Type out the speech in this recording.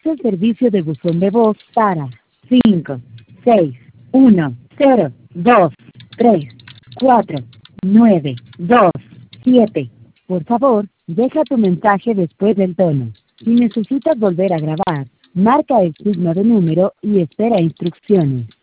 el servicio de buzón de voz para 5, 6, 1, 0, 2, 3, 4, 9, 2, 7. Por favor, deja tu mensaje después del tono. Si necesitas volver a grabar, marca el signo de número y espera instrucciones.